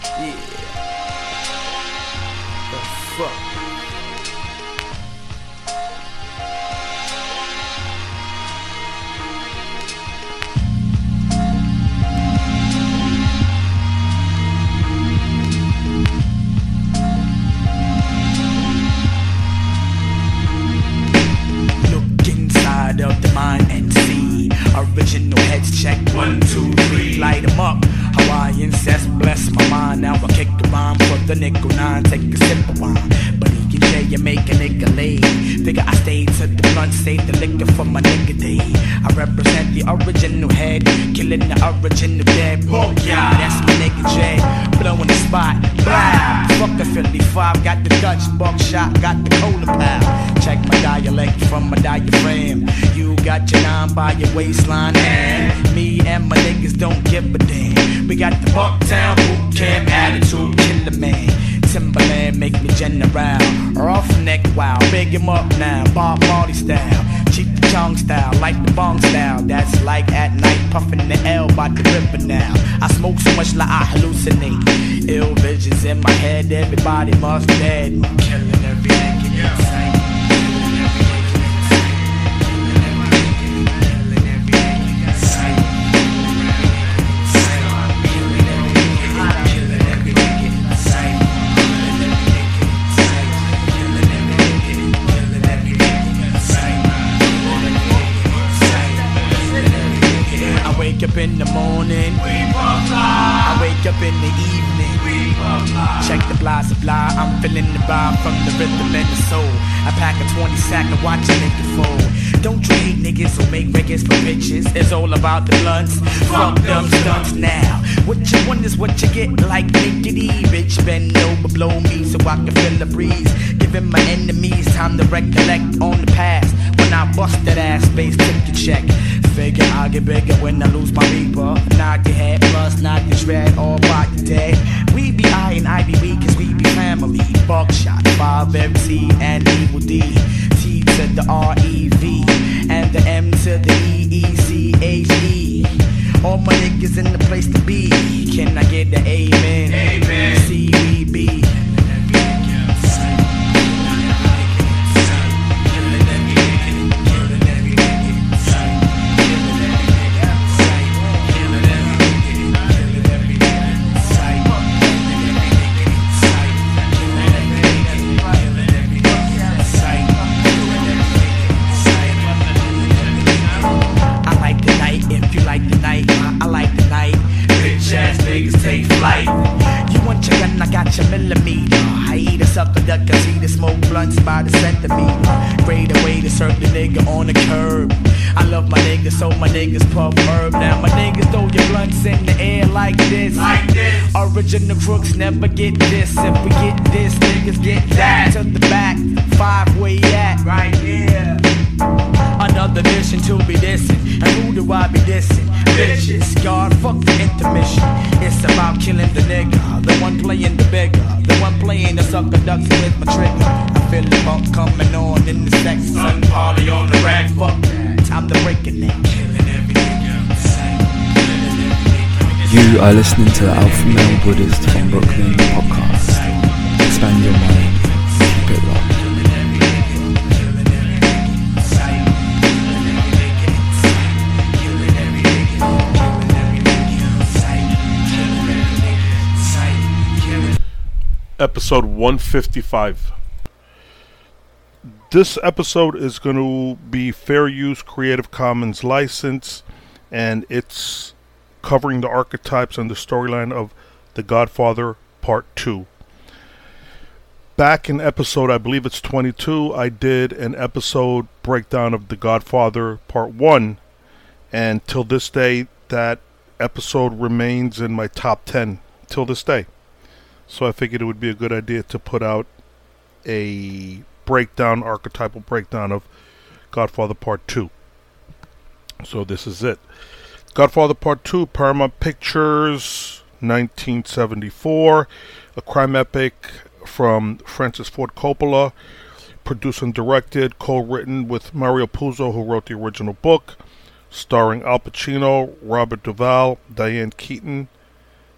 Yeah. The fuck? Look inside of the mind and see. Original heads check 1, 2, 3. Light 'em up. Hawaiian says bless my mind. Now I kick the rhyme for the nickel 9. Take a sip of wine. But he can tell you make a nigga late. Figure I stayed to the blunt, save the liquor for my nigga day. I represent the original head, killing the original dead. Oh yeah, that's my nigga Jay. Blowing the spot, blah. Fuck the Philly 5, got the Dutch buckshot, got the cola pal. Check my dialect from my diaphragm. You got your 9 by your waistline, and me and my niggas don't give a damn. We got the Bucktown boot camp attitude, killer man. Timberland make me general, roughneck wow, big him up now, Bob Marley style, cheap the chong style, like the bong style. That's like at night, puffing the L by the river now. I smoke so much like I hallucinate, ill visions in my head, everybody must dead. Killing everything in sight. Up in the morning, I wake up in the evening. Check the blah supply, I'm feeling the vibe from the rhythm and the soul. I pack a 20 sack and watch a nigga fold. Don't you hate niggas who make records for bitches? It's all about the blunts. Fuck them stunts now. What you want is what you get, like Nickety. Rich bend over, blow me so I can feel the breeze. Giving my enemies time to recollect on the past. When I bust that ass, space took the check. Figure I'll get bigger when I lose my reaper. Knock your head, plus knock the shred all by the day. We be I and I be we, cause we be family. Buckshot, 5MC and Evil D. T to the R-E-V and the M to the E-E-C-H-E. All my niggas in the place to be. Can I get the amen? Amen. C-E-B. Sucker duck, I see the smoke blunts by the centimeter. Grade away to serve the nigga on the curb. I love my niggas, so my niggas puff herb. Now my niggas throw your blunts in the air like this. Original crooks never get this. If we get this, niggas get that. To the back, 5 where you at? Right here. Another mission to be dissing. And who do I be dissing? Bitches, God, fuck the intermission. It's about killing the nigga, the one playing the bigger, the one playing the sucker ducks with my trigger. I feel the bump coming on in the sex. Sun party on the rack, fuck that. Time to break it now. Killing everything outside. You are listening to the Alpha Male Buddhist from Brooklyn podcast. Expand your mind, keep it locked. Episode 155. This episode is going to be fair use Creative Commons license, and it's covering the archetypes and the storyline of The Godfather Part 2. Back in episode, I believe it's 22, I did an episode breakdown of The Godfather Part 1, and till this day, that episode remains in my top 10 till this day. So I figured it would be a good idea to put out a breakdown, archetypal breakdown of Godfather Part 2. So this is it. Godfather Part 2, Paramount Pictures, 1974. A crime epic from Francis Ford Coppola. Produced and directed, co-written with Mario Puzo, who wrote the original book. Starring Al Pacino, Robert Duvall, Diane Keaton,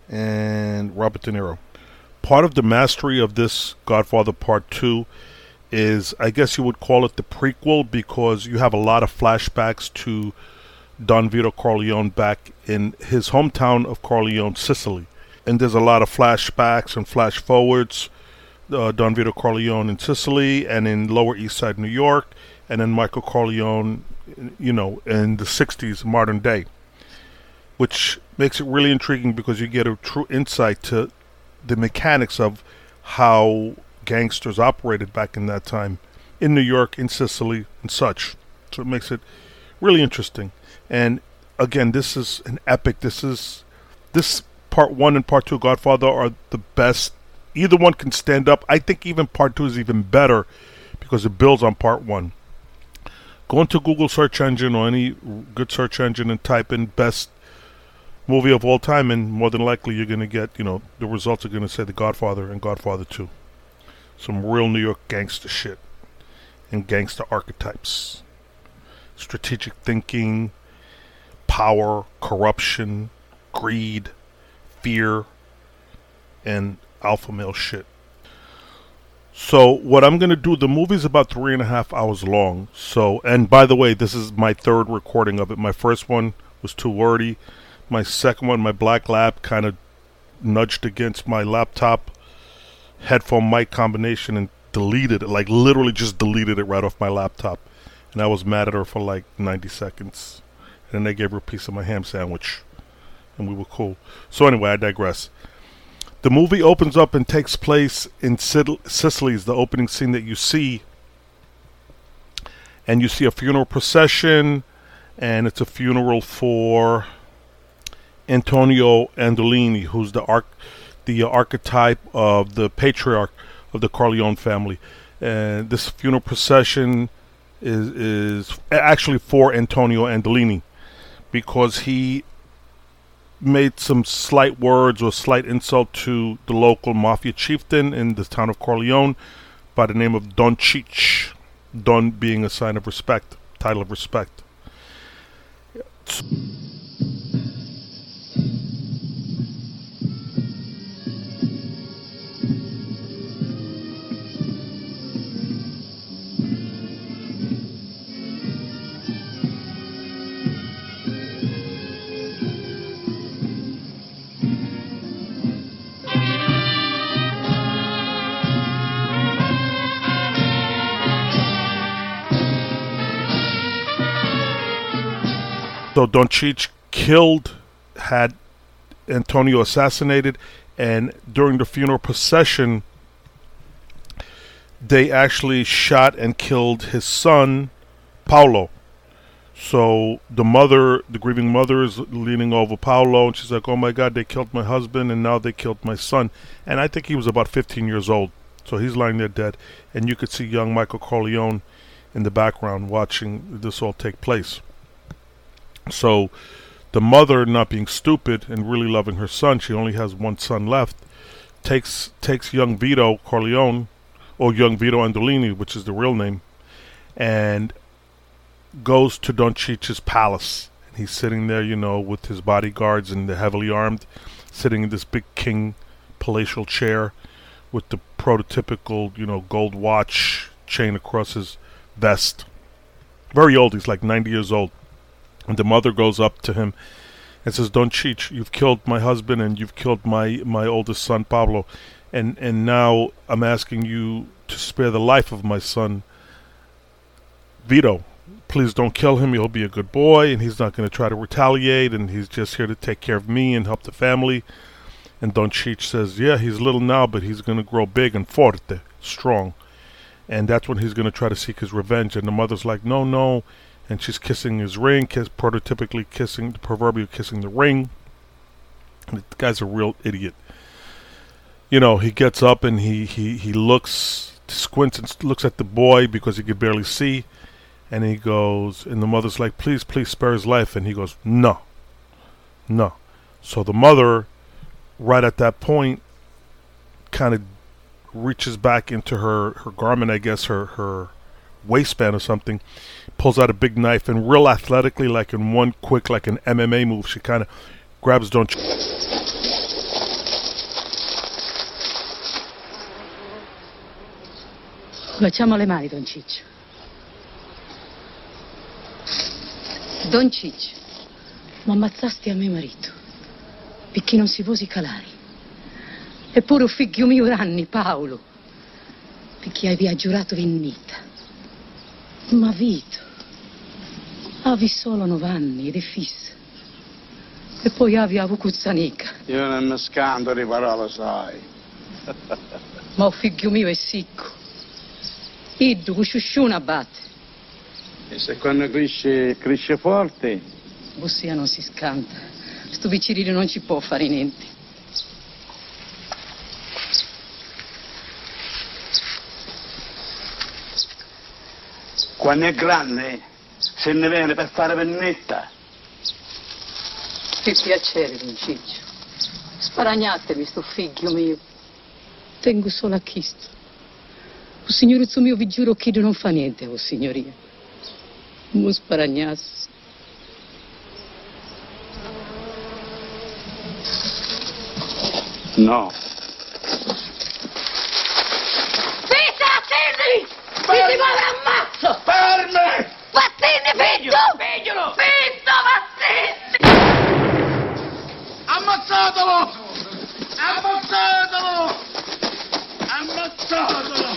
and Robert De Niro. Part of the mastery of this Godfather Part 2 is, I guess you would call it the prequel, because you have a lot of flashbacks to Don Vito Corleone back in his hometown of Corleone, Sicily. And there's a lot of flashbacks and flash forwards. Don Vito Corleone in Sicily and in Lower East Side, New York, and then Michael Corleone, in the 60s, modern day. Which makes it really intriguing because you get a true insight to the mechanics of how gangsters operated back in that time in New York, in Sicily, and such. So it makes it really interesting. And again, this is an epic. This Part 1 and Part 2 Godfather are the best. Either one can stand up. I think even Part 2 is even better because it builds on Part 1. Go into Google search engine or any good search engine and type in best movie of all time, and more than likely you're going to get, the results are going to say The Godfather and Godfather 2. Some real New York gangster shit and gangster archetypes. Strategic thinking, power, corruption, greed, fear, and alpha male shit. So what I'm going to do, the movie's about 3.5 hours long. So, and by the way, this is my third recording of it. My first one was too wordy. My second one, my black lab, kind of nudged against my laptop headphone mic combination and deleted it, like literally just deleted it right off my laptop. And I was mad at her for like 90 seconds. And then I gave her a piece of my ham sandwich. And we were cool. So anyway, I digress. The movie opens up and takes place in Sicily, is the opening scene that you see. And you see a funeral procession. And it's a funeral for Antonio Andolini, who's the archetype of the patriarch of the Corleone family. And this funeral procession is actually for Antonio Andolini, because he made some slight words or slight insult to the local mafia chieftain in the town of Corleone by the name of Don Cheech. Don being a sign of respect, title of respect. So Don Cheech had Antonio assassinated, and during the funeral procession, they actually shot and killed his son, Paolo. So the grieving mother is leaning over Paolo, and she's like, "Oh my God, they killed my husband, and now they killed my son." And I think he was about 15 years old. So he's lying there dead, and you could see young Michael Corleone in the background watching this all take place. So the mother, not being stupid and really loving her son, she only has one son left, takes young Vito Corleone, or young Vito Andolini, which is the real name, and goes to Don Cheech's palace. And he's sitting there, with his bodyguards and they're heavily armed, sitting in this big king palatial chair with the prototypical, gold watch chain across his vest. Very old, he's like 90 years old. And the mother goes up to him and says, "Don Cheech, you've killed my husband and you've killed my oldest son, Pablo. And now I'm asking you to spare the life of my son, Vito. Please don't kill him. He'll be a good boy and he's not going to try to retaliate, and he's just here to take care of me and help the family." And Don Cheech says, "Yeah, he's little now, but he's going to grow big and forte, strong. And that's when he's going to try to seek his revenge." And the mother's like, "No." And she's kissing his ring, prototypically kissing the ring. And the guy's a real idiot. He gets up and he squints and looks at the boy because he could barely see. And he goes, and the mother's like, please spare his life. And he goes, no. So the mother, right at that point, kind of reaches back into her garment, I guess, her waistband or something, pulls out a big knife, and real athletically, like in one quick, like an MMA move, she kind of grabs Don Cheech Facciamo le mani, Don Ciccio. Don Ciccio, ma ammazzasti a mio marito, perché non si posi calare. Eppure un figlio mio d'anni, Paolo, perché avevi giurato vennita. Ma Vito, avevi solo 9 anni ed è fissa. E poi avevo cuzzanica. Io non mi scando di parole, sai. Ma un figlio mio è sicco. Iddu, con sciusciuna batte. E se quando cresce forte? Ossia non si scanta. Sto piccerino non ci può fare niente. Quando è grande, se ne viene per fare pennetta. Che piacere, Don Ciccio. Sparagnatemi, sto figlio mio. Tengo solo a chisto. O signoruzzo mio, vi giuro che non fa niente, o signoria. Non sparagnassi. No. Vita, attendili! Ti muove ammazzo! Fermi! Vattene, figlio! Figliolo! Fitto, vattene! Ammazzatelo! Ammazzatelo! Ammazzatelo!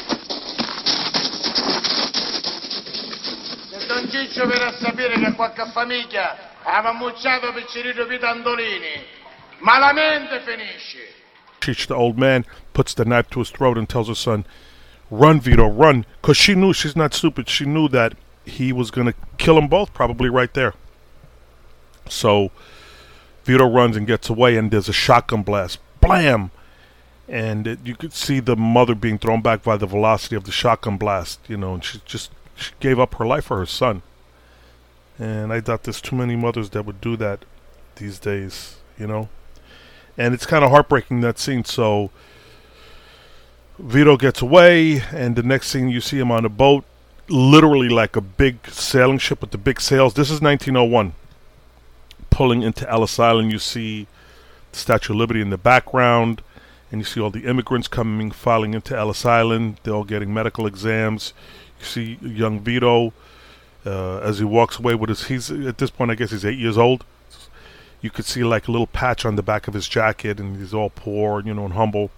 Se Don Ciccio viene a sapere che qualche famiglia ha ammucciato Piccerino Pitandolini, malamente finisce. Ciccio, the old man, puts the knife to his throat and tells his son, "Run, Vito, run," because she knew, she's not stupid, she knew that he was going to kill them both probably right there. So Vito runs and gets away, and there's a shotgun blast. Blam! And you could see the mother being thrown back by the velocity of the shotgun blast, you know, and she gave up her life for her son. And I doubt there's too many mothers that would do that these days, you know. And it's kind of heartbreaking, that scene. So Vito gets away, and the next scene you see him on a boat, literally like a big sailing ship with the big sails. This is 1901. Pulling into Ellis Island, you see the Statue of Liberty in the background, and you see all the immigrants filing into Ellis Island. They're all getting medical exams. You see young Vito as he walks away with he's at this point, I guess he's 8 years old. You could see like a little patch on the back of his jacket, and he's all poor, you know, and humble.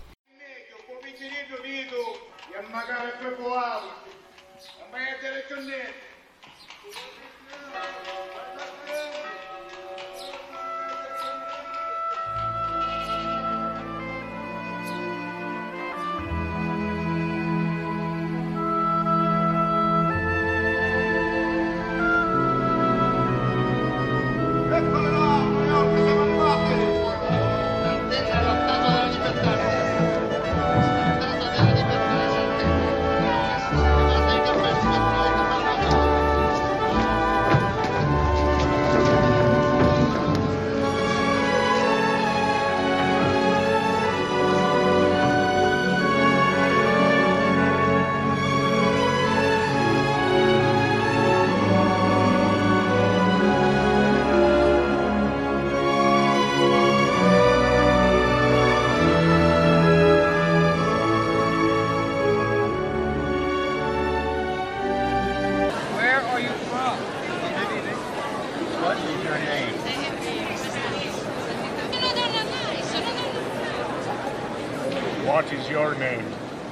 What is your name?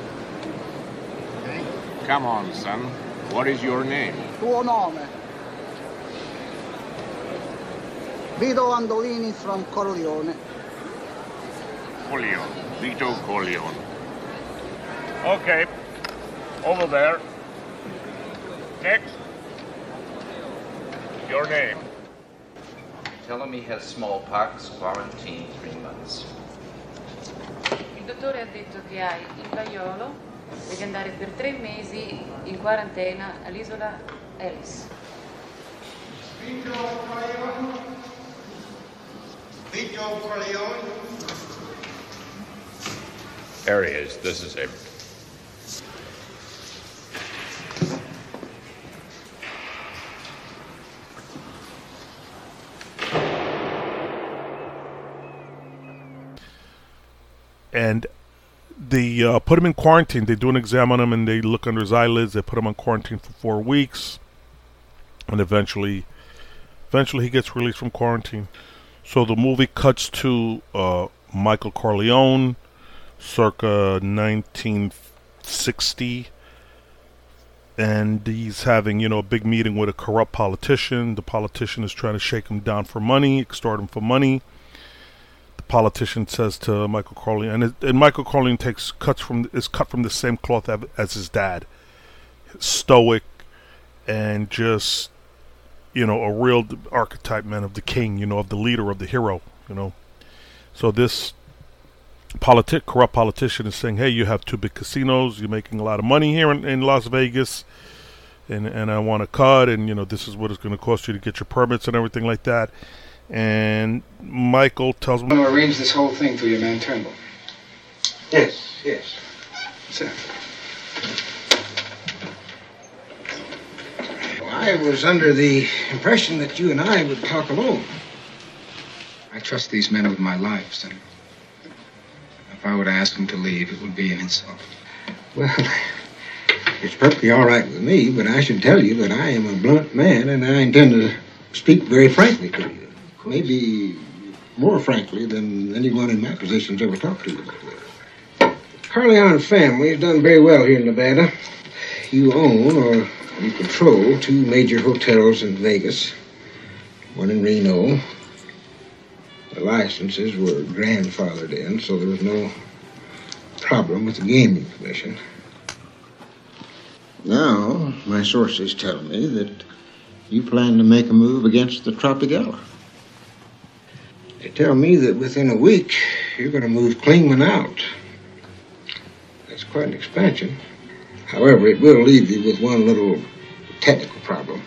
Come on, son. What is your name? Tuo nome? Vito Andolini from Corleone. Corleone. Vito Corleone. Okay. Over there. Next. Your name? Tell him he has smallpox, quarantine 3 months. Il dottore ha detto che hai il vaiolo, devi andare per 3 mesi in quarantena all'isola Ellis. Vito Corleone. There he is. This is him. And They put him in quarantine. They do an exam on him and they look under his eyelids. They put him on quarantine for 4 weeks, and eventually he gets released from quarantine. So the movie cuts to Michael Corleone, circa 1960, and he's having, a big meeting with a corrupt politician. The politician is trying to shake him down for money, extort him for money. The politician says to Michael Corleone, and Michael Corleone is cut from the same cloth as his dad, stoic, and just a real archetype, man, of the king, of the leader, of the hero, So this corrupt politician is saying, hey, you have 2 big casinos, you're making a lot of money here in Las Vegas, and I want a cut, and this is what it's going to cost you to get your permits and everything like that. And Michael tells me, I'm going to arrange this whole thing for your man Turnbull. Yes. Sir. I was under the impression that you and I would talk alone. I trust these men with my life, Senator. If I were to ask them to leave, it would be an insult. Well, it's perfectly all right with me, but I should tell you that I am a blunt man, and I intend to speak very frankly to you. Maybe more frankly than anyone in my position's ever talked to you about that. Corleone family has done very well here in Nevada. You own, or you control, 2 major hotels in Vegas, one in Reno. The licenses were grandfathered in, so there was no problem with the Gaming Commission. Now, my sources tell me that you plan to make a move against the Tropicana. They tell me that within a week, you're going to move Klingman out. That's quite an expansion. However, it will leave you with one little technical problem.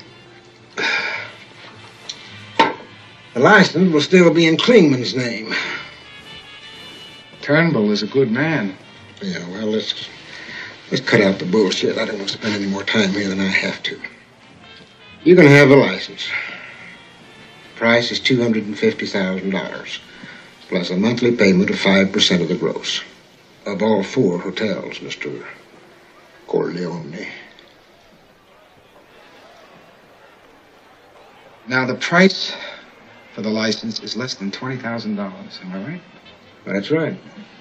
The license will still be in Klingman's name. Turnbull is a good man. Yeah, well, let's cut out the bullshit. I don't want to spend any more time here than I have to. You're going to have a license. Price is $250,000, plus a monthly payment of 5% of the gross. Of all 4 hotels, Mr. Corleone. Now, the price for the license is less than $20,000, am I right? That's right.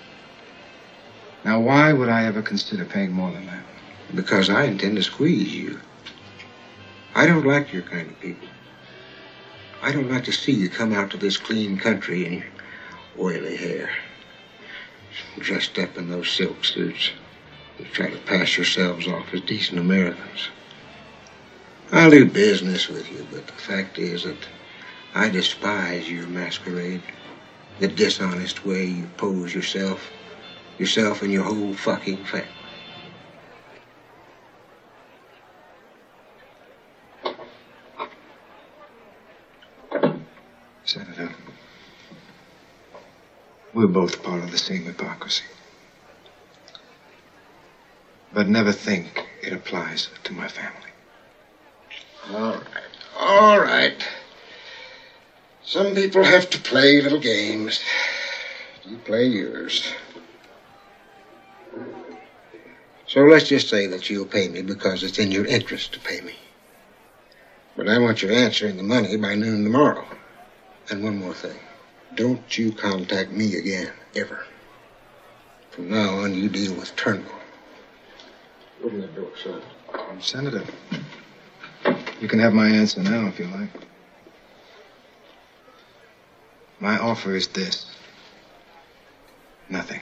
Now, why would I ever consider paying more than that? Because I intend to squeeze you. I don't like your kind of people. I don't like to see you come out to this clean country in your oily hair, dressed up in those silk suits. You try to pass yourselves off as decent Americans. I'll do business with you, but the fact is that I despise your masquerade, the dishonest way you pose yourself and your whole fucking family. Senator, we're both part of the same hypocrisy. But never think it applies to my family. All right. Some people have to play little games. You play yours. So let's just say that you'll pay me because it's in your interest to pay me. But I want you answering the money by noon tomorrow. And one more thing. Don't you contact me again, ever. From now on, you deal with Turnbull. Open the door, son. Senator, you can have my answer now if you like. My offer is this. Nothing.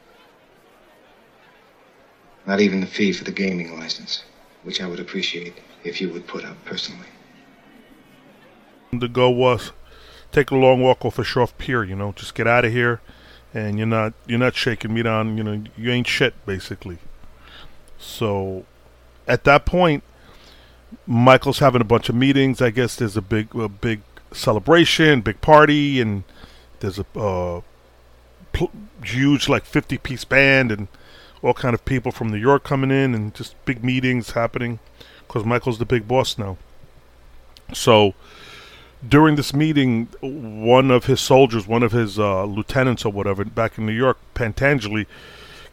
Not even the fee for the gaming license, which I would appreciate if you would put up personally. The goal was take a long walk off a Shroff Pier, just get out of here, and you're not shaking me down, you ain't shit, basically. So at that point, Michael's having a bunch of meetings. I guess there's a big celebration, big party, and there's a huge 50-piece band and all kind of people from New York coming in, and just big meetings happening because Michael's the big boss now. So during this meeting, one of his soldiers, one of his lieutenants or whatever back in New York, Pantangeli,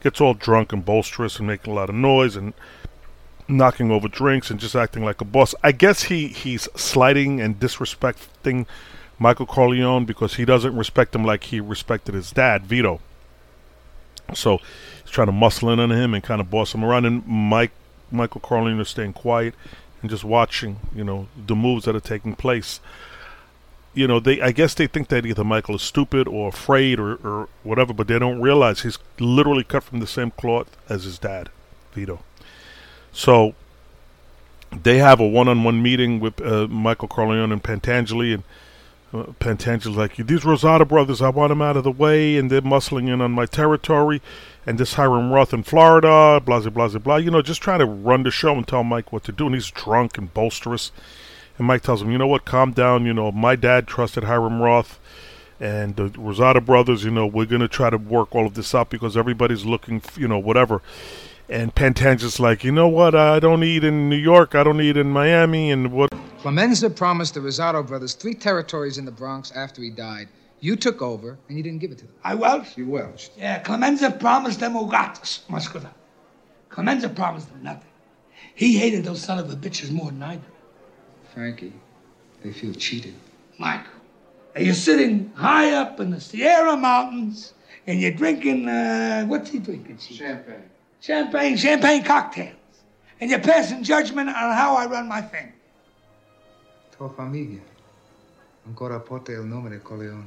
gets all drunk and boisterous and making a lot of noise and knocking over drinks and just acting like a boss. I guess he's slighting and disrespecting Michael Corleone because he doesn't respect him like he respected his dad, Vito. So he's trying to muscle in on him and kind of boss him around. And Michael Corleone is staying quiet and just watching, the moves that are taking place. I guess they think that either Michael is stupid or afraid or whatever, but they don't realize he's literally cut from the same cloth as his dad, Vito. So they have a one-on-one meeting with Michael Corleone and Pantangeli, and Pantangeli's like, these Rosado brothers, I want them out of the way, and they're muscling in on my territory, and this Hiram Roth in Florida, blah, blah, blah, blah, just trying to run the show and tell Mike what to do, and he's drunk and boisterous. And Mike tells him, you know what, calm down, my dad trusted Hiram Roth, and the Rosado brothers, we're going to try to work all of this out because everybody's looking, whatever. And Pantangeli's like, you know what, I don't eat in New York, I don't eat in Miami, and what... Clemenza promised the Rosado brothers 3 territories in the Bronx after he died. You took over, and you didn't give it to them. I welched? You welched. Yeah, Clemenza promised them Ugatas, Muscular. Clemenza promised them nothing. He hated those son of a bitches more than I do. Frankie, they feel cheated. Michael, you're sitting high up in the Sierra Mountains, and you're drinking, what's he drinking? Champagne cocktails. And you're passing judgment on how I run my family. Tua famiglia ancora porta il nome di Corleone.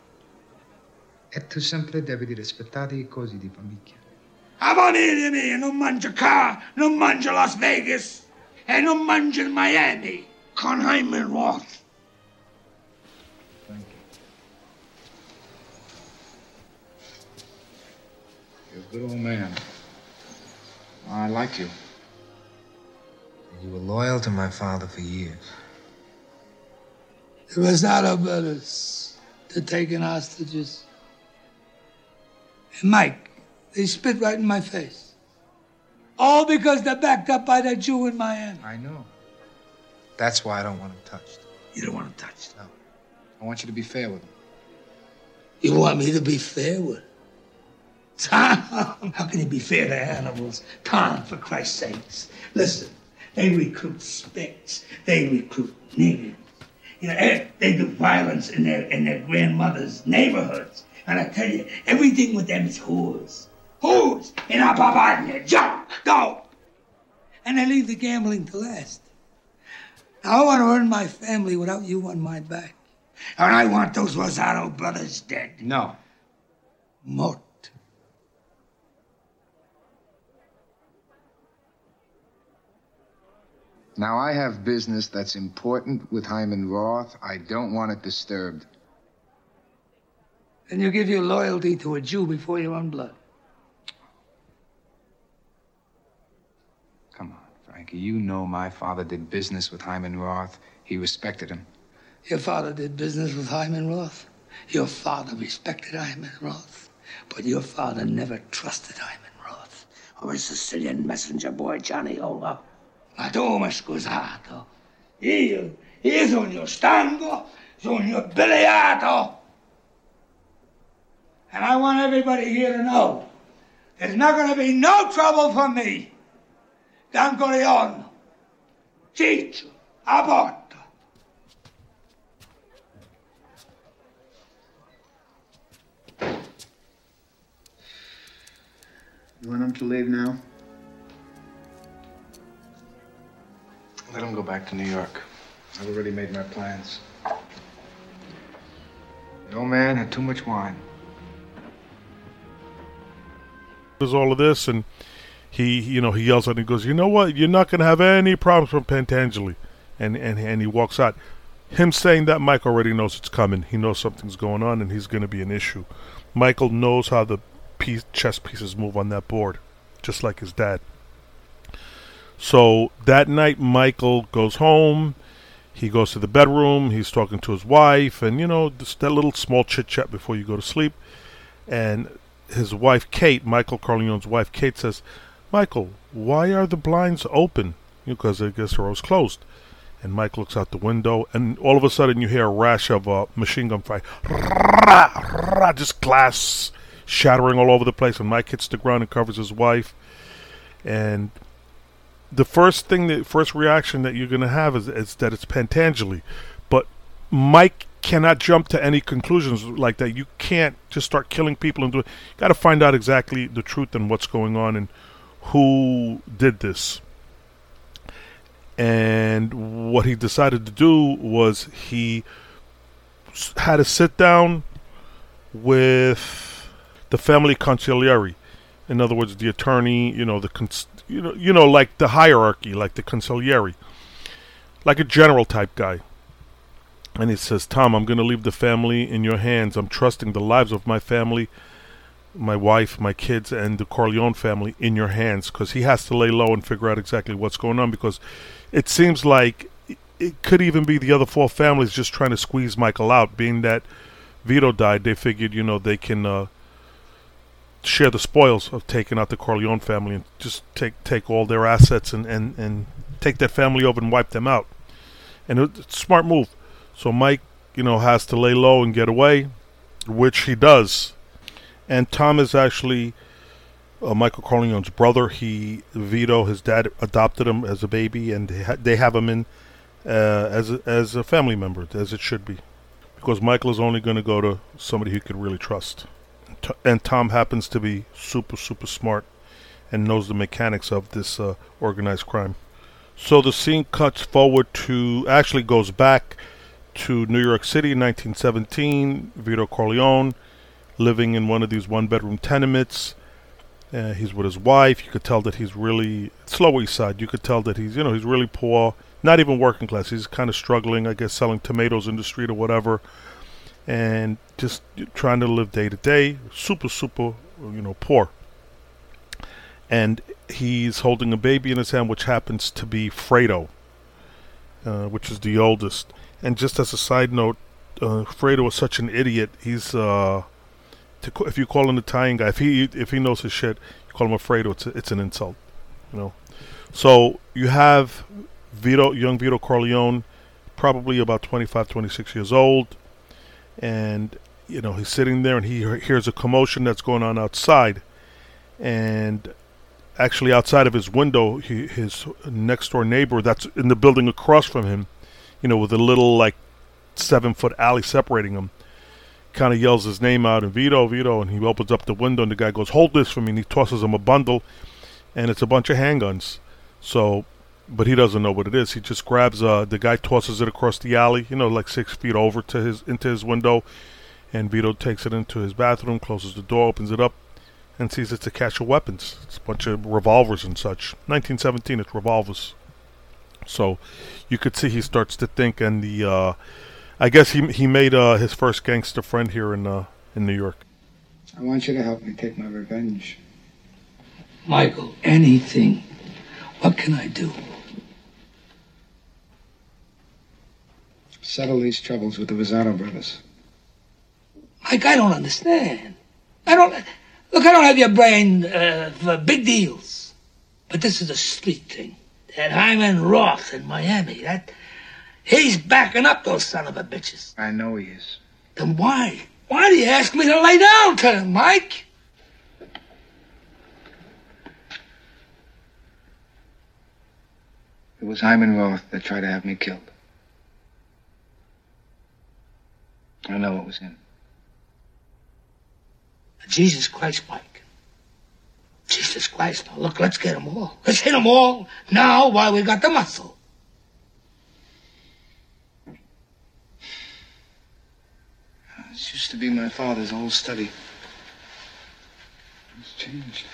E tu sempre devi rispettare i cose di famiglia. Abbonire me, non mangio qua, non mangio Las Vegas, e non mangio Miami, con Hyman Roth. Thank you. You're a good old man. I like you. You were loyal to my father for years. The Rosado brothers, they're taking hostages. And Mike, they spit right in my face. All because they're backed up by that Jew in Miami. I know. That's why I don't want him touched. You don't want him touched? No. I want you to be fair with him. You want me to be fair with him? Tom, how can you be fair to animals? Tom, for Christ's sakes. Listen, they recruit spicks. They recruit niggers. They do violence in their grandmother's neighborhoods. And I tell you, everything with them is whores. Whores! In our Bavaria, jump, go! And they leave the gambling to last. Now, I want to earn my family without you on my back. And I want those Rosado brothers dead. No. Mort. Now, I have business that's important with Hyman Roth. I don't want it disturbed. And you give your loyalty to a Jew before your own blood. Come on, Frankie. You know my father did business with Hyman Roth. He respected him. Your father did business with Hyman Roth. Your father respected Hyman Roth. But your father never trusted Hyman Roth or his Sicilian messenger boy, Johnny Ola. Ma tu mi scusato. Io sono stanco, sono biliato. And I want everybody here to know there's not going to be no trouble for me. Don Corleone, Ciccio, Aborto. You want him to leave now? Let him go back to New York. I've already made my plans. The old man had too much wine. There's all of this, and he yells at him. He goes, you know what? You're not going to have any problems from Pantangeli. And he walks out. Him saying that, Mike already knows it's coming. He knows something's going on, and he's going to be an issue. Michael knows how the chess pieces move on that board, just like his dad. So that night, Michael goes home. He goes to the bedroom. He's talking to his wife, and just that little small chit chat before you go to sleep. And his wife, Kate, Michael Corleone's wife, Kate, says, Michael, why are the blinds open? Because I guess they're always closed. And Mike looks out the window, and all of a sudden you hear a rash of machine gun fire. Just glass, shattering all over the place, and Mike hits the ground and covers his wife. And the first reaction that you're going to have is that it's Pentangeli. But Mike cannot jump to any conclusions like that. You can't just start killing people and do it. You got to find out exactly the truth and what's going on and who did this. And what he decided to do was he had a sit down with the family consigliere. In other words, the attorney, like the hierarchy, like the consigliere, like a general type guy. And he says, Tom, I'm going to leave the family in your hands. I'm trusting the lives of my family, my wife, my kids, and the Corleone family in your hands, because he has to lay low and figure out exactly what's going on, because it seems like it could even be the other four families just trying to squeeze Michael out. Being that Vito died, they figured, they can share the spoils of taking out the Corleone family and just take all their assets and take that family over and wipe them out. And it's a smart move. So Mike, has to lay low and get away, which he does. And Tom is actually Michael Corleone's brother. Vito, his dad, adopted him as a baby, and they have him in as a family member, as it should be, because Michael is only going to go to somebody he could really trust. And Tom happens to be super, super smart and knows the mechanics of this organized crime. So the scene goes back to New York City in 1917. Vito Corleone living in one of these one-bedroom tenements. He's with his wife. You could tell that he's really, it's Lower East Side. You could tell that he's really poor, not even working class. He's kind of struggling, I guess, selling tomatoes in the street or whatever, and just trying to live day to day. Super, super, poor. And he's holding a baby in his hand, which happens to be Fredo, which is the oldest. And just as a side note, Fredo is such an idiot. He's if you call an Italian guy, if he knows his shit, you call him a Fredo, it's an insult, So you have young Vito Corleone, probably about 25, 26 years old, and he's sitting there and he hears a commotion that's going on outside, and actually outside of his window, his next door neighbor that's in the building across from him, with a little 7-foot alley separating them, kind of yells his name out, and Vito, and he opens up the window, and the guy goes, hold this for me, and he tosses him a bundle, and it's a bunch of handguns. So, but he doesn't know what it is. He just grabs, the guy tosses it across the alley, 6 feet over into his window, and Vito takes it into his bathroom, closes the door, opens it up, and sees it's a cache of weapons. It's a bunch of revolvers and such. 1917, it's revolvers. So you could see he starts to think, and I guess he made his first gangster friend here in New York. I want you to help me take my revenge. Michael, anything. What can I do? Settle these troubles with the Rosado brothers. Mike, I don't understand. I don't have your brain for big deals. But this is a street thing. That Hyman Roth in Miami, he's backing up those son of a bitches. I know he is. Then why? Why do you ask me to lay down to him, Mike? It was Hyman Roth that tried to have me killed. I know it was him. Jesus Christ, Mike. Jesus Christ, now look, let's get them all. Let's hit them all now while we got the muscle. This used to be my father's old study. It's changed.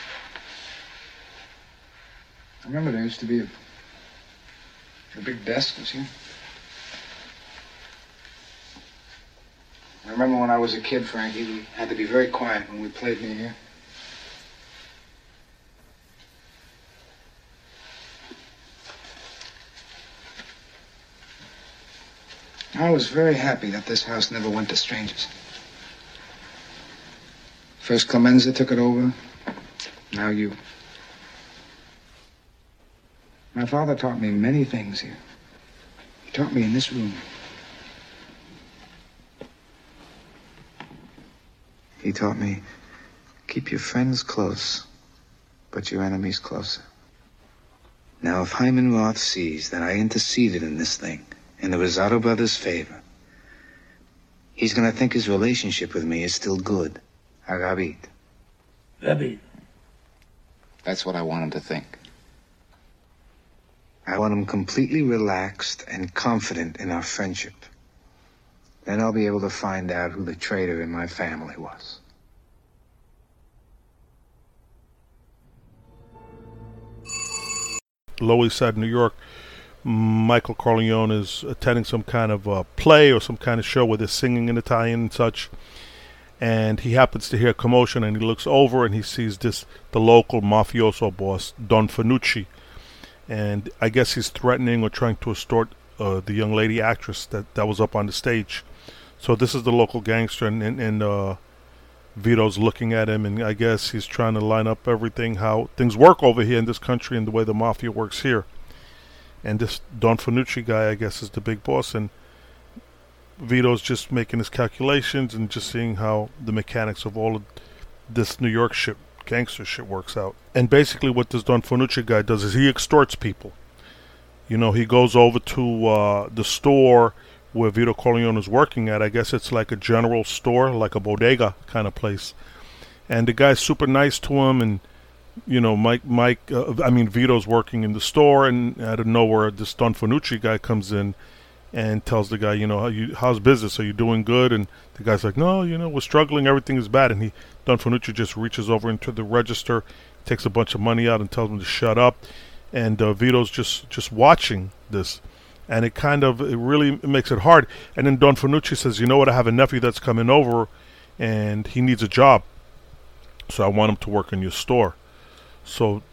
I remember there used to be a big desk was here. I remember when I was a kid, Frankie, we had to be very quiet when we played near here. I was very happy that this house never went to strangers. First Clemenza took it over, now you. My father taught me many things here. He taught me in this room. He taught me Keep your friends close, but your enemies closer. Now, if Hyman Roth sees that I interceded in this thing in the Rosado brothers' favor, he's going to think his relationship with me is still good. Agabit. Rabbi. That's what I want him to think. I want him completely relaxed and confident in our friendship. Then I'll be able to find out who the traitor in my family was. Lower East Side, New York. Michael Corleone is attending some kind of play or some kind of show where they're singing in Italian and such. And he happens to hear a commotion, and he looks over and he sees the local mafioso boss, Don Fanucci. And I guess he's threatening or trying to extort the young lady actress that was up on the stage. So this is the local gangster, and Vito's looking at him, and I guess he's trying to line up everything, how things work over here in this country and the way the mafia works here. And this Don Fanucci guy, I guess, is the big boss, and Vito's just making his calculations and just seeing how the mechanics of all of this New York shit, gangster shit, works out. And basically what this Don Fanucci guy does is he extorts people. You know, he goes over to the store where Vito Corleone is working at. I guess it's like a general store, like a bodega kind of place. And the guy's super nice to him, and you know, Vito's working in the store, and out of nowhere, this Don Fanucci guy comes in and tells the guy, you know, how's business? Are you doing good? And the guy's like, no, you know, we're struggling. Everything is bad. And Don Fanucci just reaches over into the register, takes a bunch of money out and tells him to shut up. And Vito's just watching this. And it really makes it hard. And then Don Fanucci says, you know what, I have a nephew that's coming over and he needs a job. So I want him to work in your store. So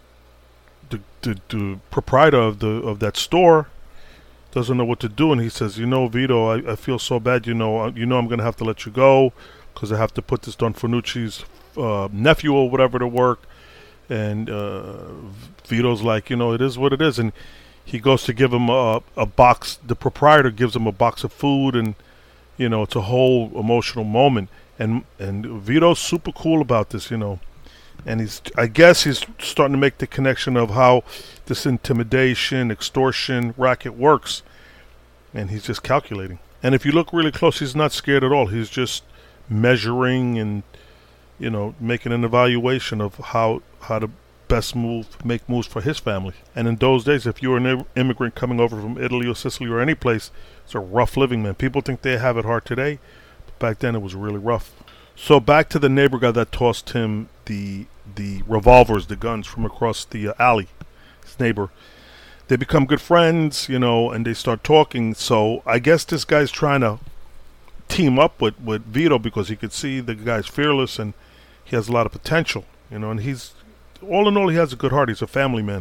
the proprietor of that store doesn't know what to do, and he says, you know, Vito, I feel so bad, you know I'm going to have to let you go because I have to put this Don Fanucci's nephew or whatever to work. And Vito's like, you know, it is what it is. And he goes to give him a box. The proprietor gives him a box of food, and, you know, it's a whole emotional moment. And Vito's super cool about this, you know. And I guess he's starting to make the connection of how this intimidation, extortion racket works. And he's just calculating. And if you look really close, he's not scared at all. He's just measuring and, you know, making an evaluation of how to best make moves for his family. And in those days, if you were an immigrant coming over from Italy or Sicily or any place, it's a rough living, man. People think they have it hard today, but back then it was really rough. So back to the neighbor guy that tossed him the revolvers, the guns from across the alley. His neighbor. They become good friends, you know, and they start talking. So I guess this guy's trying to team up with Vito because he could see the guy's fearless and he has a lot of potential, you know, and he's, all in all, he has a good heart. He's a family man.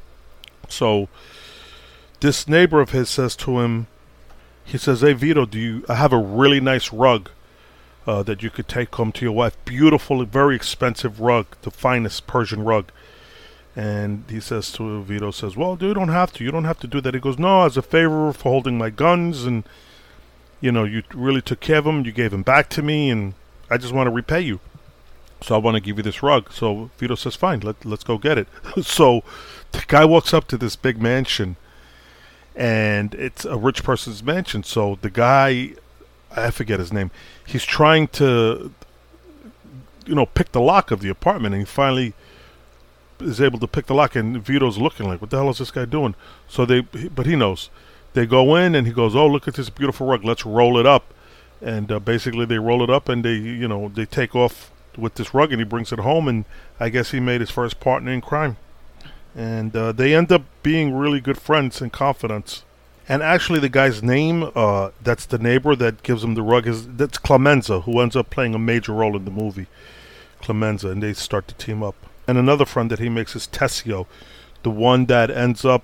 So this neighbor of his says to him, he says, hey, Vito, I have a really nice rug that you could take home to your wife. Beautiful, very expensive rug, the finest Persian rug. And he says to Vito, says, well, you don't have to. You don't have to do that. He goes, no, as a favor for holding my guns, and, you know, you really took care of them. You gave them back to me, and I just want to repay you. So I want to give you this rug. So Vito says, fine, let's go get it. So the guy walks up to this big mansion, and it's a rich person's mansion. So the guy, I forget his name, he's trying to, you know, pick the lock of the apartment, and he finally is able to pick the lock, and Vito's looking like, what the hell is this guy doing? So but he knows. They go in, and he goes, oh, look at this beautiful rug, let's roll it up. And basically they roll it up, and they take off with this rug, and he brings it home, and I guess he made his first partner in crime. And they end up being really good friends and confidants. And actually the guy's name, that's the neighbor that gives him the rug, that's Clemenza, who ends up playing a major role in the movie. Clemenza, and they start to team up. And another friend that he makes is Tessio, the one that ends up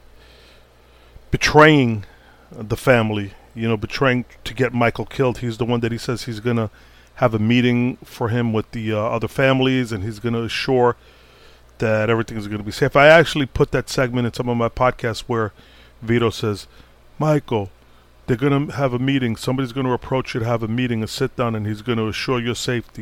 betraying the family, you know, betraying to get Michael killed. He's the one that he says he's going to have a meeting for him with the other families, and he's going to assure that everything is going to be safe. I actually put that segment in some of my podcasts where Vito says, Michael, they're going to have a meeting. Somebody's going to approach you to have a meeting, a sit down, and he's going to assure your safety.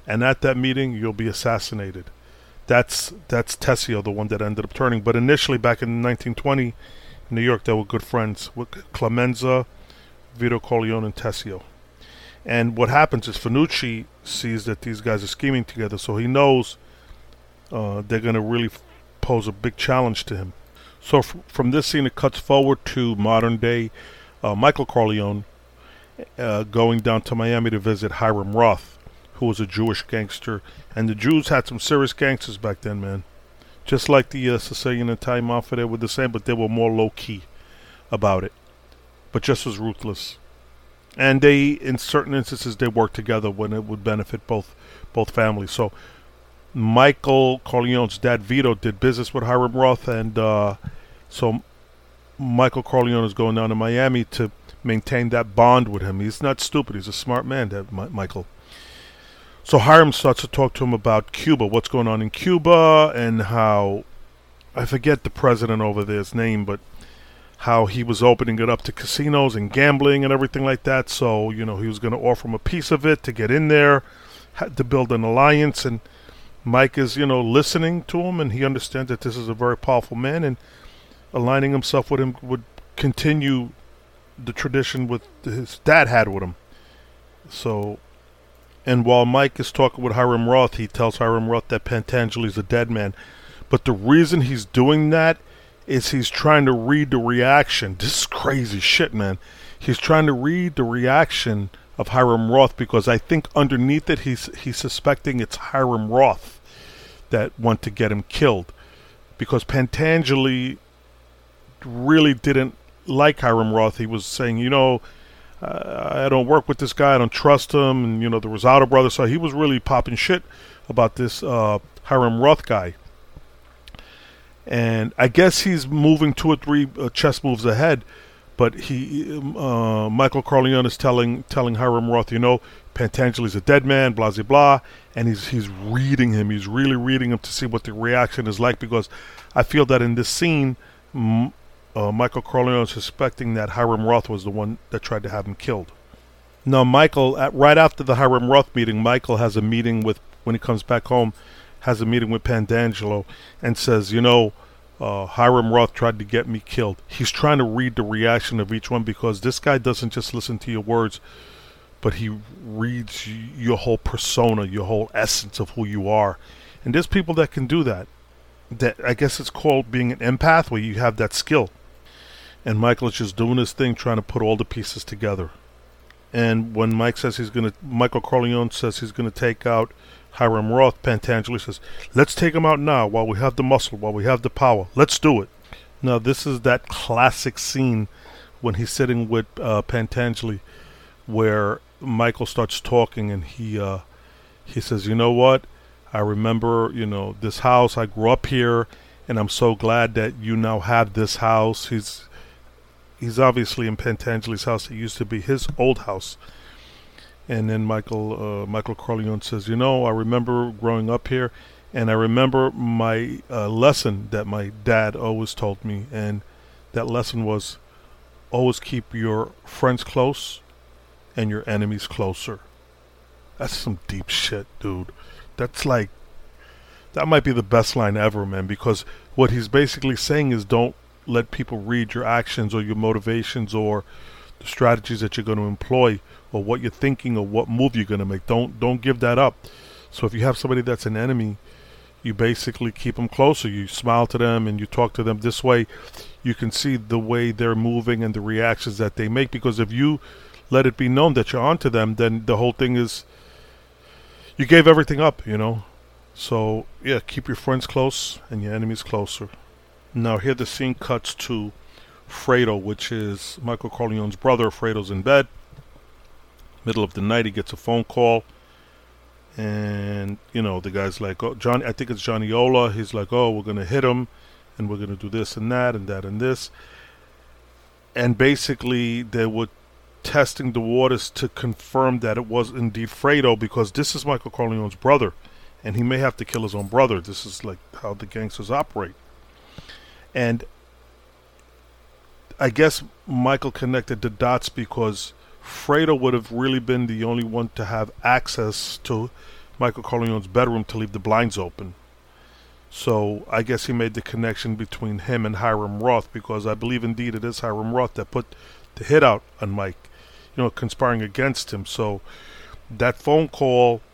and at that meeting you'll be assassinated. That's Tessio, the one that ended up turning. But initially, back in 1920, in New York, they were good friends with Clemenza, Vito Corleone, and Tessio. And what happens is Fanucci sees that these guys are scheming together, so he knows they're going to really pose a big challenge to him. So from this scene, it cuts forward to modern day Michael Corleone going down to Miami to visit Hiram Roth, who was a Jewish gangster. And the Jews had some serious gangsters back then, man. Just like the Sicilian and Italian Mafia, they were the same, but they were more low-key about it. But just as ruthless. And they, in certain instances, they worked together when it would benefit both families. So Michael Corleone's dad, Vito, did business with Hiram Roth, and so Michael Corleone is going down to Miami to maintain that bond with him. He's not stupid. He's a smart man, that Michael. So Hiram starts to talk to him about Cuba, what's going on in Cuba, and how, I forget the president over there's name, but how he was opening it up to casinos and gambling and everything like that. So, he was going to offer him a piece of it to get in there, had to build an alliance, and Mike is, listening to him, and he understands that this is a very powerful man, and aligning himself with him would continue the tradition with his dad had with him. So, and while Mike is talking with Hiram Roth, he tells Hiram Roth that Pentangeli's a dead man. But the reason he's doing that is he's trying to read the reaction. This is crazy shit, man. He's trying to read the reaction of Hiram Roth, because I think underneath it he's suspecting it's Hiram Roth that want to get him killed, because Pentangeli really didn't like Hiram Roth. He was saying, I don't work with this guy, I don't trust him, and the Rosado brothers, so he was really popping shit about this Hiram Roth guy. And I guess he's moving 2 or 3 chess moves ahead, but Michael Corleone is telling Hiram Roth, Pentangeli's a dead man, blah blah blah, and he's reading him. He's really reading him to see what the reaction is like, because I feel that in this scene, Michael Corleone is suspecting that Hiram Roth was the one that tried to have him killed. Now, Michael, right after the Hiram Roth meeting, Michael has a meeting when he comes back home, has a meeting with Pentangelo and says, Hiram Roth tried to get me killed. He's trying to read the reaction of each one, because this guy doesn't just listen to your words, but he reads your whole persona, your whole essence of who you are. And there's people that can do that. That I guess it's called being an empath, where you have that skill. And Michael is just doing his thing, trying to put all the pieces together. And when Michael Corleone says he's going to take out Hiram Roth, Pentangeli says, let's take him out now, while we have the muscle, while we have the power. Let's do it. Now, this is that classic scene when he's sitting with Pentangeli, where Michael starts talking, and he says, you know what? I remember, this house. I grew up here, and I'm so glad that you now have this house. He's obviously in Pentangeli's house. It used to be his old house. And then Michael Corleone says, I remember growing up here, and I remember my lesson that my dad always told me, and that lesson was, always keep your friends close and your enemies closer. That's some deep shit, dude. That's like, that might be the best line ever, man, because what he's basically saying is, don't let people read your actions or your motivations or the strategies that you're going to employ or what you're thinking or what move you're going to make. Don't give that up. So if you have somebody that's an enemy, you basically keep them closer. You smile to them and you talk to them. This way you can see the way they're moving and the reactions that they make, because if you let it be known that you're onto them, then the whole thing is, you gave everything up, So, yeah, keep your friends close and your enemies closer. Now, here the scene cuts to Fredo, which is Michael Corleone's brother. Fredo's in bed. Middle of the night, he gets a phone call. And, the guy's like, oh, I think it's Johnny Ola. He's like, oh, we're going to hit him. And we're going to do this and that and that and this. And basically, they were testing the waters to confirm that it was indeed Fredo, because this is Michael Corleone's brother. And he may have to kill his own brother. This is like how the gangsters operate. And I guess Michael connected the dots, because Fredo would have really been the only one to have access to Michael Corleone's bedroom to leave the blinds open. So I guess he made the connection between him and Hiram Roth, because I believe indeed it is Hiram Roth that put the hit out on Mike, conspiring against him. So that phone call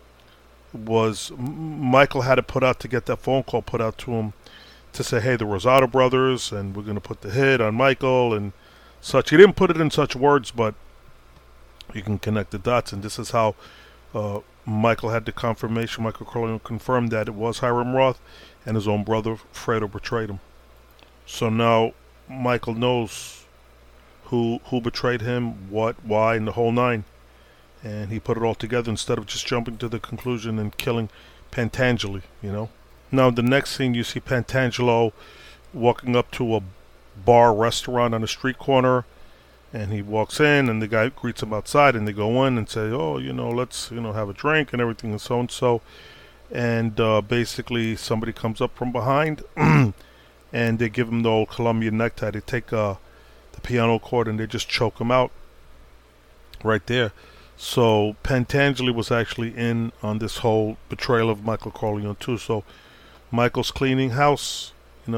was, Michael had it put out to get that phone call put out to him to say, hey, the Rosado brothers, and we're going to put the hit on Michael and such. He didn't put it in such words, but you can connect the dots, and this is how Michael had the confirmation. Michael Corleone confirmed that it was Hiram Roth, and his own brother Fredo betrayed him. So now Michael knows who betrayed him, what, why, and the whole nine. And he put it all together instead of just jumping to the conclusion and killing Pantangeli, Now the next scene, you see Pantangelo walking up to a bar restaurant on a street corner, and he walks in, and the guy greets him outside, and they go in and say, oh, let's, have a drink and everything and so and so. And basically somebody comes up from behind and they give him the old Colombian necktie. They take the piano cord and they just choke him out right there. So Pantangeli was actually in on this whole betrayal of Michael Corleone too. So Michael's cleaning house,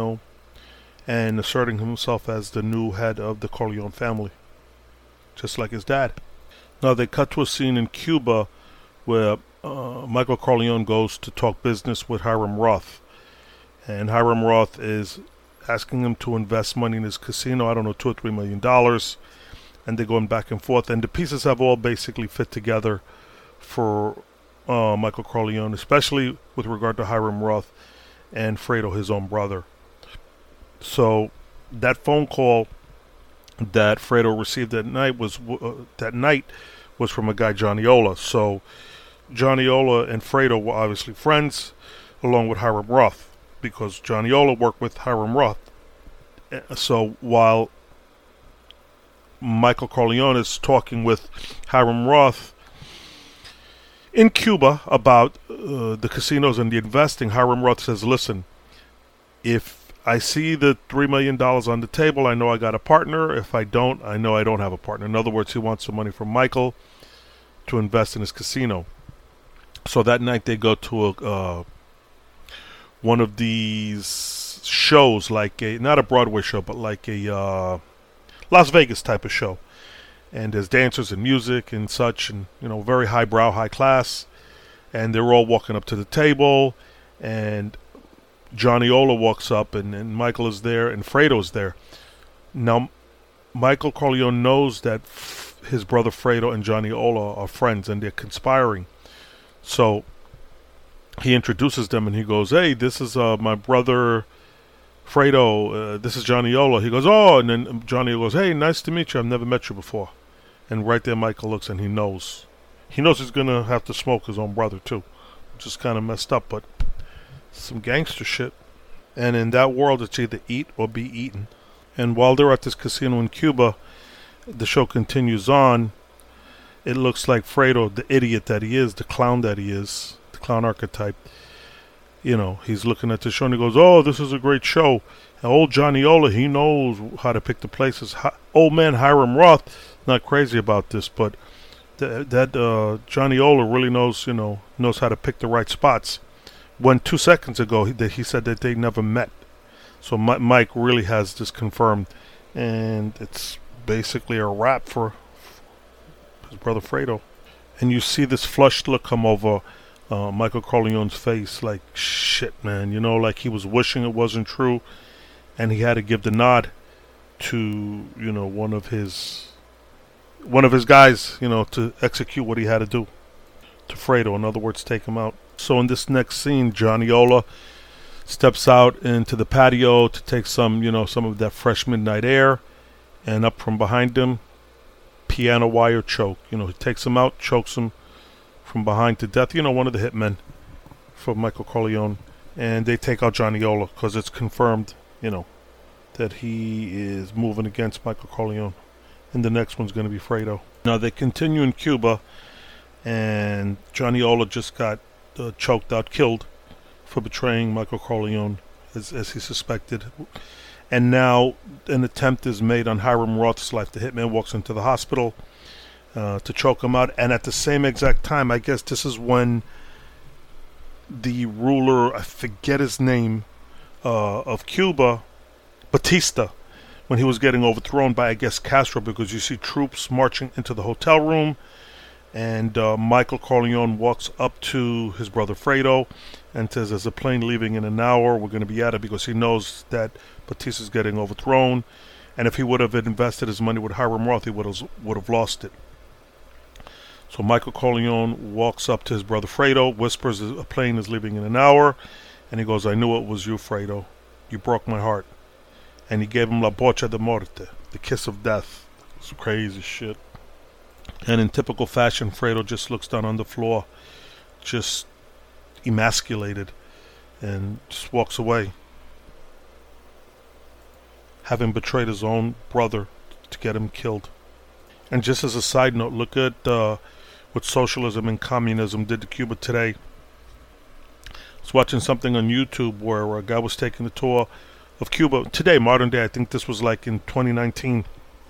and asserting himself as the new head of the Corleone family, just like his dad. Now they cut to a scene in Cuba where Michael Corleone goes to talk business with Hiram Roth. And Hiram Roth is asking him to invest money in his casino, I don't know, $2 or $3 million. And they're going back and forth. And the pieces have all basically fit together for Michael Corleone, especially with regard to Hiram Roth and Fredo, his own brother. So that phone call that Fredo received that night was from a guy, Johnny Ola. So Johnny Ola and Fredo were obviously friends, along with Hiram Roth, because Johnny Ola worked with Hiram Roth. So while Michael Corleone is talking with Hiram Roth in Cuba about the casinos and the investing, Hiram Roth says, listen, if I see the $3 million on the table, I know I got a partner. If I don't, I know I don't have a partner. In other words, he wants some money from Michael to invest in his casino. So that night they go to one of these shows, like not a Broadway show, but like a Las Vegas type of show. And there's dancers and music and such, and very highbrow, high class. And they're all walking up to the table, and Johnny Ola walks up, and Michael is there, and Fredo's there. Now, Michael Corleone knows that his brother Fredo and Johnny Ola are friends, and they're conspiring. So he introduces them, and he goes, hey, this is my brother Fredo, this is Johnny Ola. He goes, oh, and then Johnny goes, hey, nice to meet you, I've never met you before. And right there Michael looks, and he knows he's going to have to smoke his own brother too, which is kind of messed up, but some gangster shit. And in that world, it's either eat or be eaten. And while they're at this casino in Cuba, the show continues on. It looks like Fredo, the idiot that he is, the clown that he is, the clown archetype, he's looking at the show and he goes, oh, this is a great show. And old Johnny Ola, he knows how to pick the places. Old man Hiram Roth, not crazy about this, but that Johnny Ola really knows how to pick the right spots. When 2 seconds ago he said that they never met. So Mike really has this confirmed, and it's basically a wrap for his brother Fredo. And you see this flushed look come over Michael Corleone's face, like, shit, man, like he was wishing it wasn't true, and he had to give the nod to one of his guys, to execute what he had to do to Fredo. In other words, take him out. So in this next scene, Johnny Ola steps out into the patio to take some of that fresh midnight air, and up from behind him, piano wire choke. He takes him out, chokes him from behind to death. One of the hitmen for Michael Corleone. And they take out Johnny Ola because it's confirmed, that he is moving against Michael Corleone. And the next one's going to be Fredo. Now they continue in Cuba, and Johnny Ola just got choked out, killed for betraying Michael Corleone as he suspected. And now an attempt is made on Hiram Roth's life. The hitman walks into the hospital to choke him out, and at the same exact time, I guess this is when the ruler, I forget his name, of Cuba, Batista, when he was getting overthrown by, I guess, Castro, because you see troops marching into the hotel room, and Michael Corleone walks up to his brother Fredo and says, there's a plane leaving in an hour, we're going to be at it, because he knows that Batista's getting overthrown, and if he would have invested his money with Hiram Roth, he would have lost it. So Michael Corleone walks up to his brother Fredo, whispers a plane is leaving in an hour, and he goes, I knew it was you, Fredo. You broke my heart. And he gave him La Boca de Morte, the kiss of death. It's crazy shit. And in typical fashion, Fredo just looks down on the floor, just emasculated, and just walks away, having betrayed his own brother to get him killed. And just as a side note, look at what socialism and communism did to Cuba today. I was watching something on YouTube where a guy was taking a tour of Cuba today, modern day. I think this was like in 2019.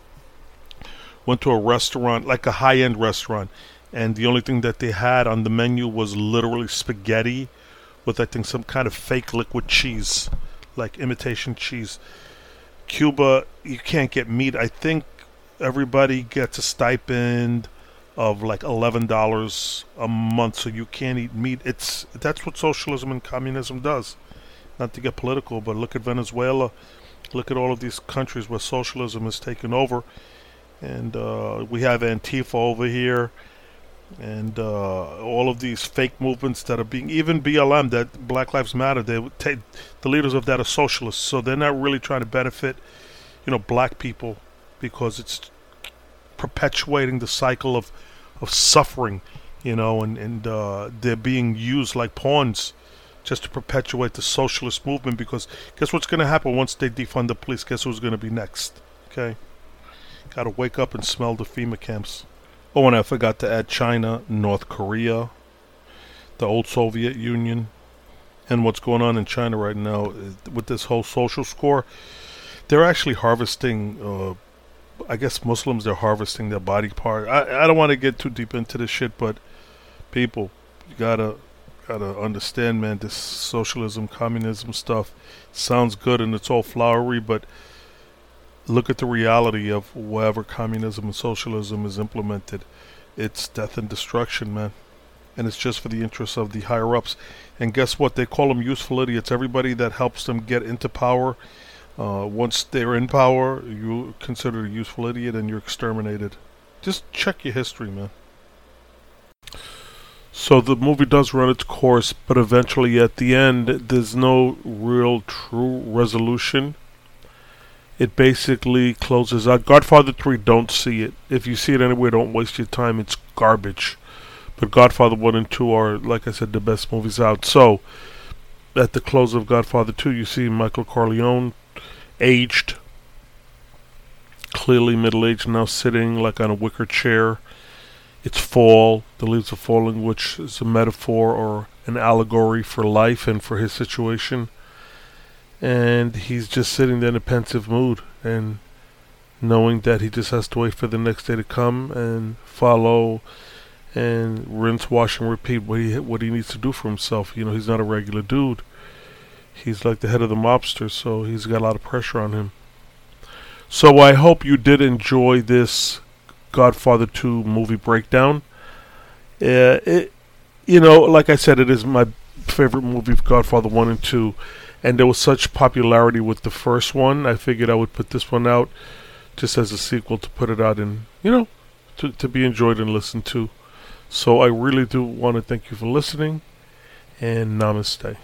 Went to a restaurant, like a high-end restaurant, and the only thing that they had on the menu was literally spaghetti with, I think, some kind of fake liquid cheese, like imitation cheese. Cuba, you can't get meat. I think everybody gets a stipend of like $11 a month, so you can't eat meat. That's what socialism and communism does. Not to get political, but look at Venezuela. Look at all of these countries where socialism has taken over. And we have Antifa over here, and all of these fake movements that are being, even BLM, that Black Lives Matter, they take, the leaders of that are socialists, so they're not really trying to benefit, black people, because it's perpetuating the cycle of suffering, and they're being used like pawns just to perpetuate the socialist movement, because guess what's going to happen once they defund the police? Guess who's going to be next? Okay? Got to wake up and smell the FEMA camps. Oh, and I forgot to add China, North Korea, the old Soviet Union, and what's going on in China right now with this whole social score. They're actually harvesting, I guess Muslims, they're harvesting their body part. I don't want to get too deep into this shit, but people, you gotta understand, man, this socialism, communism stuff sounds good and it's all flowery, but look at the reality of wherever communism and socialism is implemented. It's death and destruction, man. And it's just for the interests of the higher-ups. And guess what? They call them useful idiots. Everybody that helps them get into power, once they're in power, you're considered a useful idiot and you're exterminated. Just check your history, man. So the movie does run its course, but eventually at the end, there's no real true resolution. It basically closes out. Godfather 3, don't see it. If you see it anywhere, don't waste your time. It's garbage. But Godfather 1 and 2 are, like I said, the best movies out. So, at the close of Godfather 2, you see Michael Corleone, aged, clearly middle-aged, now sitting like on a wicker chair. It's fall. The leaves are falling, which is a metaphor or an allegory for life and for his situation. And he's just sitting there in a pensive mood and knowing that he just has to wait for the next day to come and follow and rinse, wash, and repeat what he needs to do for himself. He's not a regular dude. He's like the head of the mobster, so he's got a lot of pressure on him. So I hope you did enjoy this Godfather 2 movie breakdown. Like I said, it is my favorite movie, Godfather 1 and 2. And there was such popularity with the first one, I figured I would put this one out just as a sequel to put it out in, to be enjoyed and listened to. So I really do want to thank you for listening, and namaste.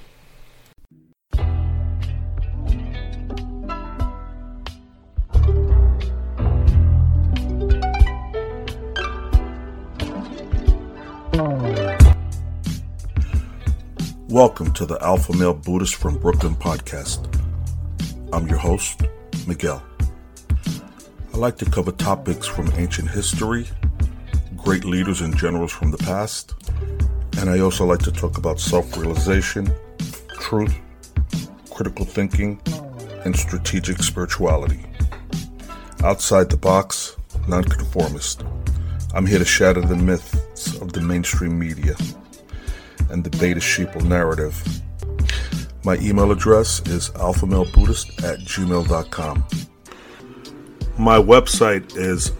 Welcome to the Alpha Male Buddhist from Brooklyn podcast. I'm your host, Miguel. I like to cover topics from ancient history, great leaders and generals from the past, and I also like to talk about self-realization, truth, critical thinking, and strategic spirituality. Outside the box, nonconformist. I'm here to shatter the myths of the mainstream media. and the Beta Sheeple narrative. My email address is alphamalebuddhist@gmail.com. My website is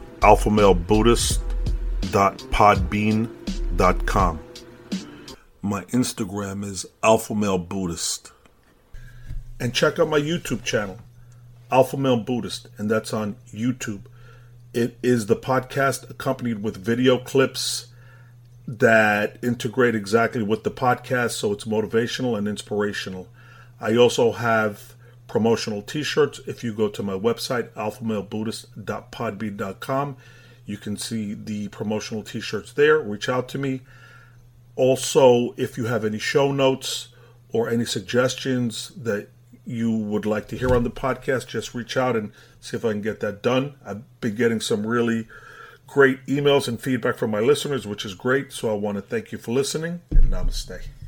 alphamalebuddhist.podbean.com. My Instagram is alphamalebuddhist. And check out my YouTube channel, Alpha Male Buddhist, and that's on YouTube. It is the podcast accompanied with video clips that integrate exactly with the podcast, so it's motivational and inspirational. I also have promotional t-shirts. If you go to my website, alphamalebuddhist.podbean.com, you can see the promotional t-shirts there. Reach out to me. Also, if you have any show notes or any suggestions that you would like to hear on the podcast, just reach out and see if I can get that done. I've been getting some really great emails and feedback from my listeners, which is great. So I want to thank you for listening, and namaste.